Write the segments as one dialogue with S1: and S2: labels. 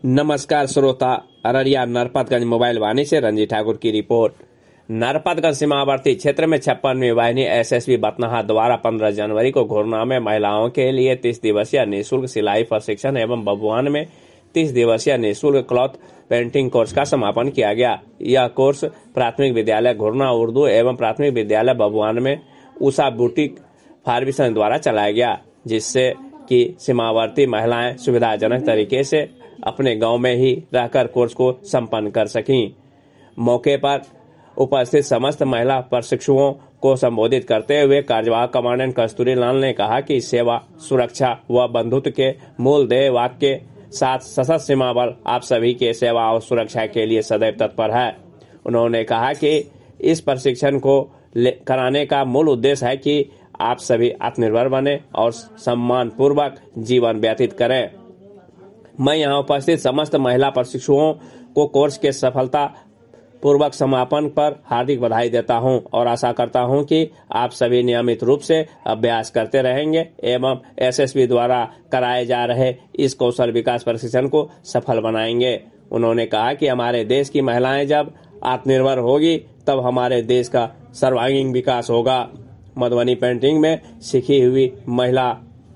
S1: नमस्कार श्रोता, अररिया नरपतगंज मोबाइल वाहिनी से रंजीत ठाकुर की रिपोर्ट। नरपतगंज सीमावर्ती क्षेत्र में 56वीं वाहिनी एसएसबी बतनाहा द्वारा 15 जनवरी को घोरना में महिलाओं के लिए 30 दिवसीय निःशुल्क सिलाई प्रशिक्षण एवं बबुआन में 30 दिवसीय निःशुल्क क्लॉथ पेंटिंग कोर्स का समापन किया गया। यह कोर्स प्राथमिक विद्यालय घोरना उर्दू एवं प्राथमिक विद्यालय बबुआन में उषा बुटीक फार्मेशन द्वारा चलाया गया, जिससे कि सीमावर्ती महिलाएं सुविधाजनक तरीके से अपने गांव में ही रहकर कोर्स को संपन्न कर सकीं। मौके पर उपस्थित समस्त महिला प्रशिक्षुओं को संबोधित करते हुए कार्यवाहक कमांडेंट कस्तूरी लाल ने कहा कि सेवा, सुरक्षा व बंधुत्व के मूल ध्येय वाक्य के साथ सशस्त्र सीमा बल आप सभी के सेवा और सुरक्षा के लिए सदैव तत्पर है। उन्होंने कहा कि इस प्रशिक्षण को कराने का मूल उद्देश्य है कि आप सभी आत्मनिर्भर बने और सम्मान पूर्वक जीवन व्यतीत करें। मैं यहाँ उपस्थित समस्त महिला प्रशिक्षुओं को कोर्स के सफलता पूर्वक समापन पर हार्दिक बधाई देता हूं और आशा करता हूं कि आप सभी नियमित रूप से अभ्यास करते रहेंगे एवं एसएसबी द्वारा कराए जा रहे इस कौशल विकास प्रशिक्षण को सफल बनाएंगे। उन्होंने कहा कि हमारे देश की महिलाएं जब आत्मनिर्भर होगी तब हमारे देश का सर्वांगीण विकास होगा। मधुबनी पेंटिंग में सीखी हुई महिला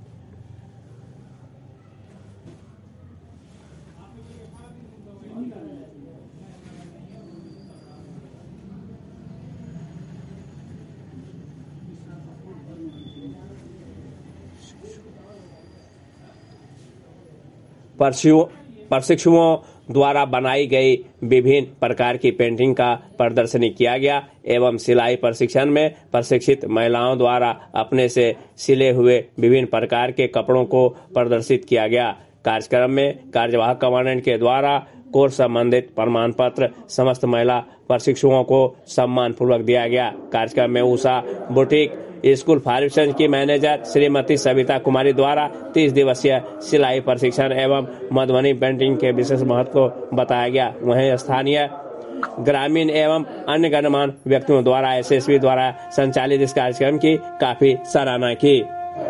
S1: प्रशिक्षुओं द्वारा बनाई गई विभिन्न प्रकार की पेंटिंग का प्रदर्शनी किया गया एवं सिलाई प्रशिक्षण में प्रशिक्षित महिलाओं द्वारा अपने से सिले हुए विभिन्न प्रकार के कपड़ों को प्रदर्शित किया गया। कार्यक्रम में कार्यवाहक कमांडेंट के द्वारा कोर्स संबंधित प्रमाण पत्र समस्त महिला प्रशिक्षुओं को सम्मान पूर्वक दिया गया। कार्यक्रम में उषा बुटीक स्कूल फार्मेशन की मैनेजर श्रीमती सविता कुमारी द्वारा 30 दिवसीय सिलाई प्रशिक्षण एवं मधुबनी पेंटिंग के विशेष महत्व को बताया गया। वहीं स्थानीय, ग्रामीण एवं अन्य गणमान्य व्यक्तियों द्वारा एसएसबी द्वारा संचालित इस कार्यक्रम की काफी सराहना की।